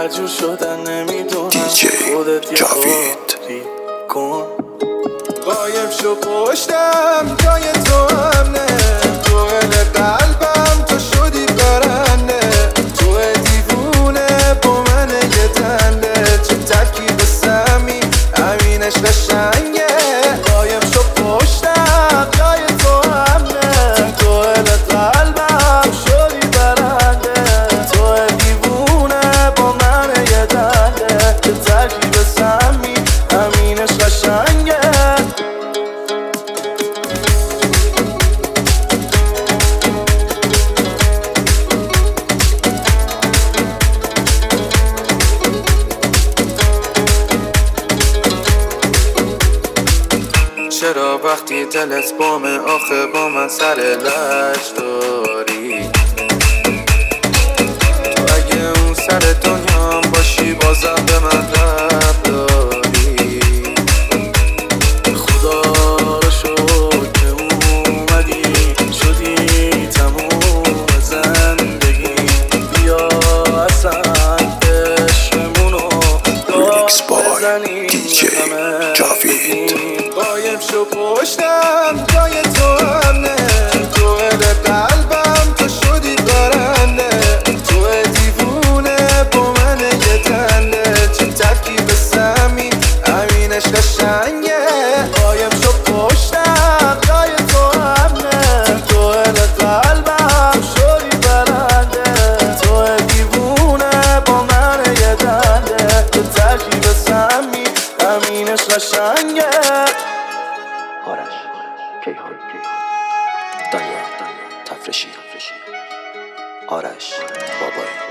جور شدن نمیدونم خودت یه کاری کن قایم شو پشتم جای تو امنه تو قلبم تو شدی برنده تو دیوونه با من یه دنده چه ترکیب سمی همینش قشنگه قایم شو پشتم جای تو امنه تو قلبم شدی برنده تو دیوونه با من یه دنده چه ترکیب سمی همینش قشنگه چرا وقتی دلت بامه آخه با من سر لج داری تو اگه اون سر دنیام باشی بازم به من رب داری خدا رو شکر که اومدی شدی تموم زندگی بیا اصلا عشقمونو داد بزنیم قایم شو پشتم جای تو امنه تو قلبم تو شدی برنده تو دیوونه با من یه دنده چه ترکیب سمی همینش قشنگه قایم شو پشتم جای تو امنه تو قلبم شدی برنده تو دیوونه با من یه دنده چه ترکیب سمی همینش قشنگه آرش کیهان دانیال تفرشی آرش بابایی